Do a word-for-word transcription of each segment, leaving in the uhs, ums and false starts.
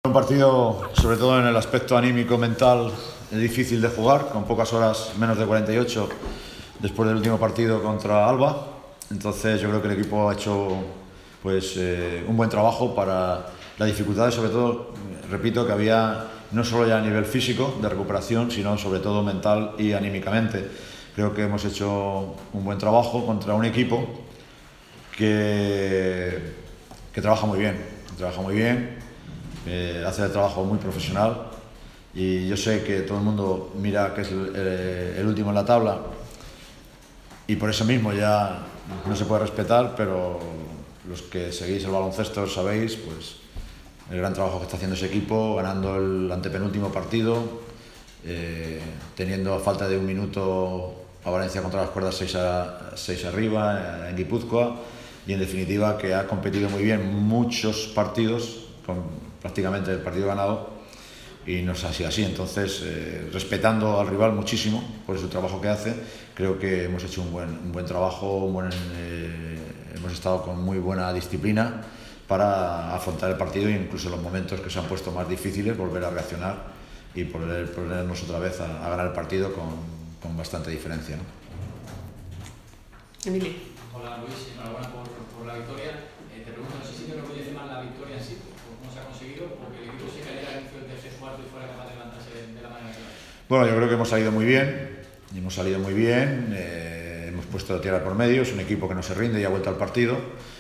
Un partido, sobre todo en el aspecto anímico, mental, es difícil de jugar, con pocas horas, menos de cuarenta y ocho, después del último partido contra Alba. Entonces yo creo que el equipo ha hecho pues, eh, un buen trabajo para las dificultades, sobre todo, repito, que había no solo ya a nivel físico de recuperación, sino sobre todo mental y anímicamente. Creo que hemos hecho un buen trabajo contra un equipo que, que trabaja muy bien, trabaja muy bien. Eh, hace el trabajo muy profesional y yo sé que todo el mundo mira que es el, el, el último en la tabla y por eso mismo ya no se puede respetar, pero los que seguís el baloncesto sabéis pues, el gran trabajo que está haciendo ese equipo, ganando el antepenúltimo partido, eh, teniendo a falta de un minuto a Valencia contra las cuerdas seis arriba en Guipúzcoa y en definitiva que ha competido muy bien muchos partidos con prácticamente el partido ganado y no es así así, entonces eh, respetando al rival muchísimo por su trabajo que hace, creo que hemos hecho un buen, un buen trabajo, un buen, eh, hemos estado con muy buena disciplina para afrontar el partido e incluso en los momentos que se han puesto más difíciles volver a reaccionar y poder ponernos otra vez a, a ganar el partido con, con bastante diferencia, ¿no? Emilio. Hola Luis, enhorabuena por, por la victoria. Eh, te pregunto, no sé si te orgullece más la victoria en sí, cómo se ha conseguido, porque el equipo se cayera al inicio del tercer cuarto y fuera capaz de levantarse de, de la manera que lo ha hecho. Bueno, yo creo que hemos salido muy bien, hemos salido muy bien, eh, hemos puesto la tierra por medio, es un equipo que no se rinde y ha vuelto al partido.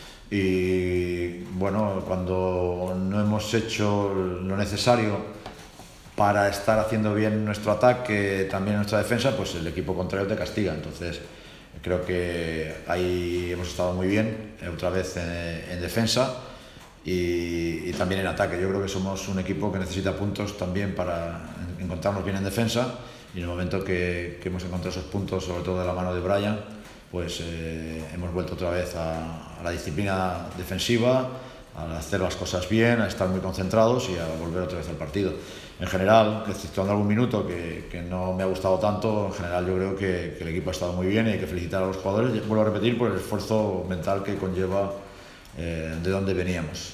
Y bueno, cuando no hemos hecho lo necesario para estar haciendo bien nuestro ataque, también nuestra defensa, pues el equipo contrario te castiga. Entonces creo que ahí hemos estado muy bien, otra vez en, en defensa y, y también en ataque. Yo creo que somos un equipo que necesita puntos también para encontrarnos bien en defensa y en el momento que, que hemos encontrado esos puntos, sobre todo de la mano de Brian, pues eh, hemos vuelto otra vez a, a la disciplina defensiva, a hacer las cosas bien, a estar muy concentrados y a volver otra vez al partido. En general, exceptuando algún minuto que, que no me ha gustado tanto, en general yo creo que, que el equipo ha estado muy bien y hay que felicitar a los jugadores, y vuelvo a repetir, por el esfuerzo mental que conlleva eh, de donde veníamos.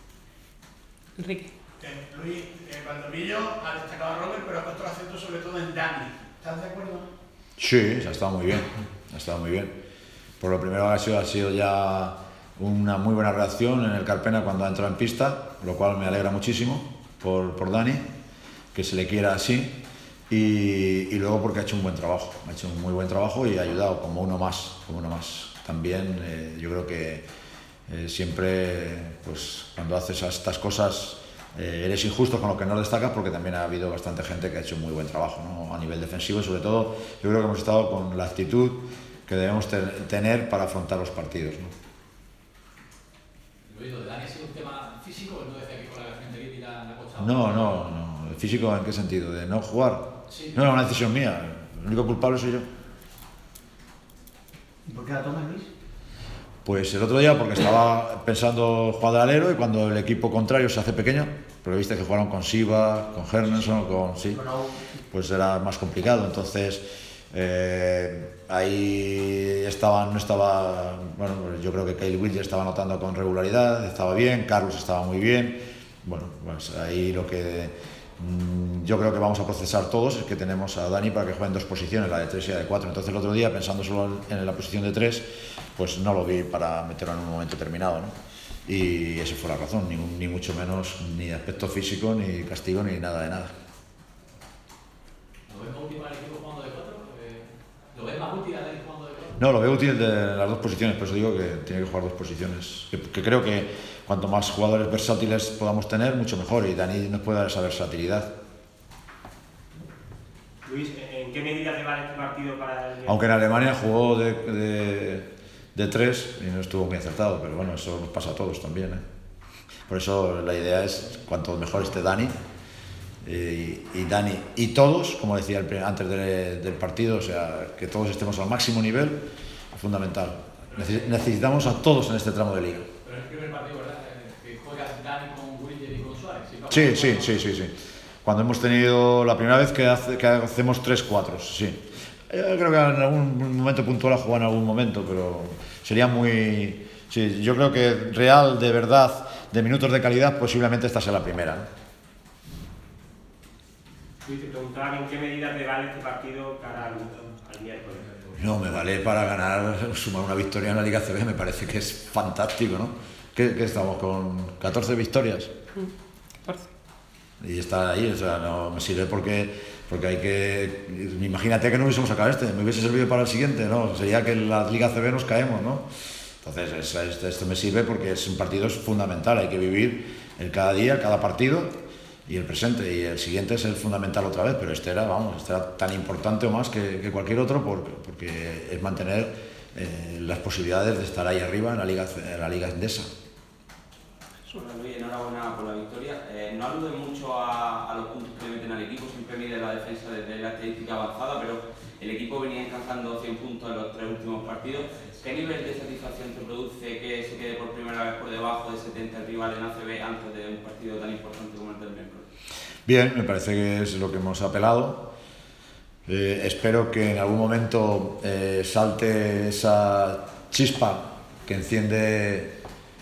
Enrique. Eh, Luis, eh, Valdomillo ha destacado a Robert, pero ha puesto el acento sobre todo en Dani. ¿Estás de acuerdo? Sí, ha estado muy bien, ha estado muy bien. Por lo primero ha sido, ha sido ya una muy buena reacción en el Carpena cuando ha entrado en pista, lo cual me alegra muchísimo por, por Dani, que se le quiera así, y, y luego porque ha hecho un buen trabajo, ha hecho un muy buen trabajo y ha ayudado como uno más, como uno más. También eh, yo creo que eh, siempre pues, cuando haces estas cosas eh, eres injusto con lo que no destacas, porque también ha habido bastante gente que ha hecho un muy buen trabajo, ¿no? A nivel defensivo y sobre todo yo creo que hemos estado con la actitud que debemos te- tener para afrontar los partidos, ¿no? Luis, ¿lo de Dani ha sido un tema físico o no decía que con la gastroenteritis la, la cosa? No, no, no. ¿El físico en qué sentido? ¿De no jugar? Sí. No era una decisión mía. El único culpable soy yo. ¿Y por qué la tomas, Luis? Pues el otro día porque estaba pensando jugar de alero y cuando el equipo contrario se hace pequeño, pero viste que jugaron con Siva, con Hermanson, con sí, pues era más complicado. Entonces eh, ahí estaban, no estaba, bueno, yo creo que Kyle Wilder estaba anotando con regularidad, estaba bien, Carlos estaba muy bien. Bueno, pues ahí lo que mmm, yo creo que vamos a procesar todos es que tenemos a Dani para que juegue en dos posiciones, la de tres y la de cuatro. Entonces el otro día, pensando solo en la posición de tres, pues no lo vi para meterlo en un momento determinado, ¿no? Y esa fue la razón, ni, ni mucho menos ni aspecto físico, ni castigo, ni nada de nada. ¿Lo ves más útil para el equipo jugando de cuatro? Eh, ¿Lo ves más útil a Dani jugando de cuatro? No, lo veo útil de las dos posiciones, por eso digo que tiene que jugar dos posiciones. Que, que creo que cuanto más jugadores versátiles podamos tener, mucho mejor, y Dani nos puede dar esa versatilidad. Luis, ¿en qué medida te vale este partido para el... Aunque en Alemania jugó de, de, de tres y no estuvo muy acertado, pero bueno, eso nos pasa a todos también, ¿eh? Por eso la idea es cuanto mejor esté Dani, y, y Dani y todos, como decía el, antes de, del partido, o sea, que todos estemos al máximo nivel, es fundamental. Necesitamos a todos en este tramo de liga. Pero es el primer partido, ¿verdad? Que juega Dani con Guriller y con Suárez. Sí, sí, sí, sí, sí. Cuando hemos tenido la primera vez que, hace, que hacemos tres cuatro, sí. Yo creo que en algún momento puntual ha jugado en algún momento, pero sería muy... Sí, yo creo que real, de verdad, de minutos de calidad, posiblemente esta sea la primera, ¿no? Luis, te preguntaba en qué medida te vale este partido cara al, al miércoles. No, me vale para ganar, sumar una victoria en la Liga A C B, me parece que es fantástico, ¿no? ¿Qué, qué estamos con catorce victorias? catorce. Y está ahí, o sea, no me sirve porque, porque hay que... Imagínate que no hubiésemos sacado este, me hubiese servido para el siguiente, ¿no? Sería que en la Liga A C B nos caemos, ¿no? Entonces, es, es, esto me sirve porque es un partido es fundamental, hay que vivir el cada día, cada partido y el presente, y el siguiente es el fundamental otra vez, pero este era, vamos, este era tan importante o más que, que cualquier otro porque, porque es mantener eh, las posibilidades de estar ahí arriba en la Liga, en la Liga Endesa. Hola Luis, enhorabuena por la victoria. Eh, no alude mucho a, a los puntos que le meten al equipo, siempre mide la defensa desde la estadística avanzada, pero el equipo venía encajando cien puntos en los tres últimos partidos. ¿Qué nivel de satisfacción te produce que se quede por primera vez por debajo de setenta rivales en A C B antes de un partido tan importante como el del miércoles? Bien, me parece que es lo que hemos apelado. Eh, espero que en algún momento eh, salte esa chispa que enciende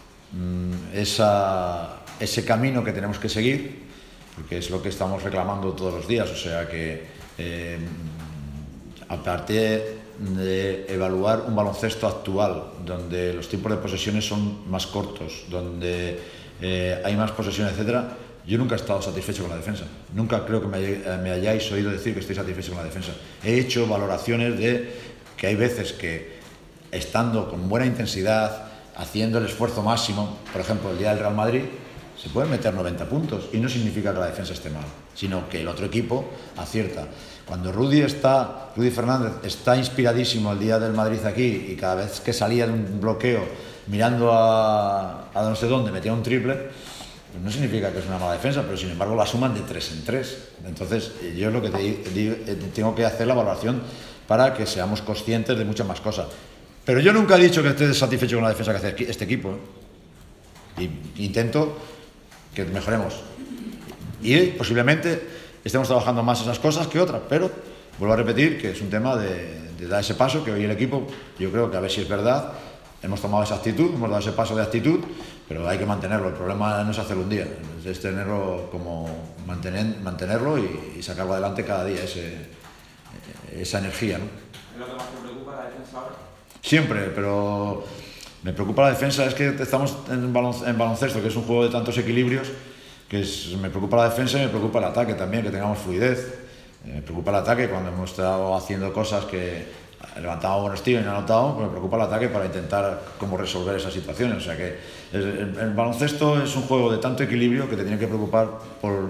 Esa, ese camino que tenemos que seguir, porque es lo que estamos reclamando todos los días, o sea que eh, aparte de evaluar un baloncesto actual donde los tiempos de posesiones son más cortos, donde eh, hay más posesiones, etcétera, yo nunca he estado satisfecho con la defensa, nunca creo que me, me hayáis oído decir que estoy satisfecho con la defensa. He hecho valoraciones de que hay veces que estando con buena intensidad, haciendo el esfuerzo máximo, por ejemplo, el día del Real Madrid, se pueden meter noventa puntos y no significa que la defensa esté mal, sino que el otro equipo acierta. Cuando Rudy está, Rudy Fernández está inspiradísimo el día del Madrid aquí y cada vez que salía de un bloqueo mirando a, a no sé dónde metía un triple, pues no significa que es una mala defensa, pero sin embargo la suman de tres en tres. Entonces yo es lo que te, te, tengo que hacer la valoración para que seamos conscientes de muchas más cosas. Pero yo nunca he dicho que esté satisfecho con la defensa que hace este equipo, ¿eh? Y intento que mejoremos. Y posiblemente estemos trabajando más esas cosas que otras, pero vuelvo a repetir que es un tema de, de dar ese paso, que hoy el equipo, yo creo que a ver si es verdad, hemos tomado esa actitud, hemos dado ese paso de actitud, pero hay que mantenerlo. El problema no es hacerlo un día, es tenerlo como mantener, mantenerlo y, y sacarlo adelante cada día, ese, esa energía, ¿no? ¿Es lo que más te preocupa la defensa ahora? Siempre, pero me preocupa la defensa, es que estamos en baloncesto, que es un juego de tantos equilibrios, que es, me preocupa la defensa y me preocupa el ataque también, que tengamos fluidez. Me preocupa el ataque cuando hemos estado haciendo cosas que levantamos buenos tiros y no anotado, pues me preocupa el ataque para intentar cómo resolver esas situaciones. O sea que el, el baloncesto es un juego de tanto equilibrio que te tiene que preocupar por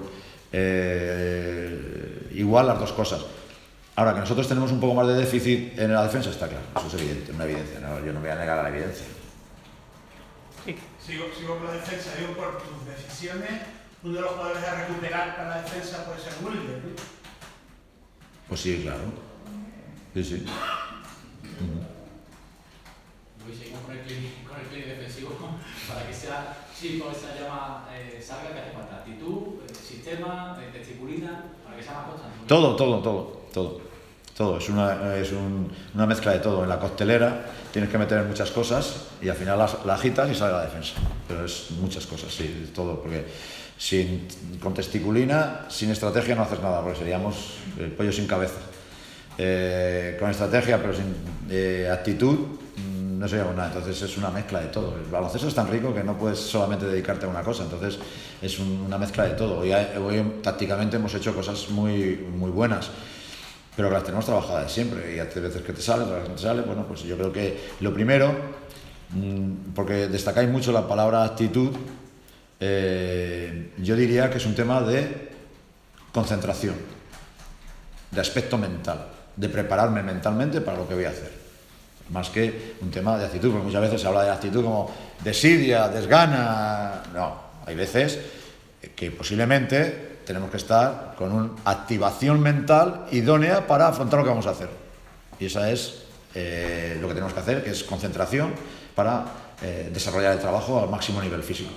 eh, igual las dos cosas. Ahora, que nosotros tenemos un poco más de déficit en la defensa, está claro, eso es evidente, una evidencia, ¿no? Yo no voy a negar la evidencia. Sigo, sigo con la defensa, digo, por tus decisiones, uno de los jugadores a recuperar para la defensa puede ser Wilder, ¿no? Pues sí, claro. Sí, sí. Uh-huh. Luis, seguimos con el clic, con el clic defensivo, para que sea, sí, con esa llama eh, salga, que hace falta actitud, eh, sistema, eh, disciplina, para que sea más constante. Todo, todo, todo, todo. Todo, es, una, es un, una mezcla de todo. En la coctelera tienes que meter muchas cosas y al final la, la agitas y sale la defensa. Pero es muchas cosas, sí, todo. Porque sin, con testiculina, sin estrategia no haces nada, porque seríamos el pollo sin cabeza. Eh, con estrategia, pero sin eh, actitud, no seríamos nada. Entonces es una mezcla de todo. El baloncesto es tan rico que no puedes solamente dedicarte a una cosa. Entonces es un, una mezcla de todo. Hoy, hoy tácticamente hemos hecho cosas muy, muy buenas, pero que las tenemos trabajadas de siempre, y hay veces que te sale, otras veces que no te sale. Bueno, pues yo creo que lo primero, porque destacáis mucho la palabra actitud, eh, yo diría que es un tema de concentración, de aspecto mental, de prepararme mentalmente para lo que voy a hacer, más que un tema de actitud, porque muchas veces se habla de actitud como desidia, desgana. No, hay veces que posiblemente tenemos que estar con una activación mental idónea para afrontar lo que vamos a hacer. Y esa es eh, lo que tenemos que hacer, que es concentración para eh, desarrollar el trabajo al máximo nivel físico.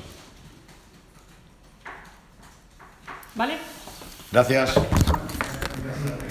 ¿Vale? Gracias.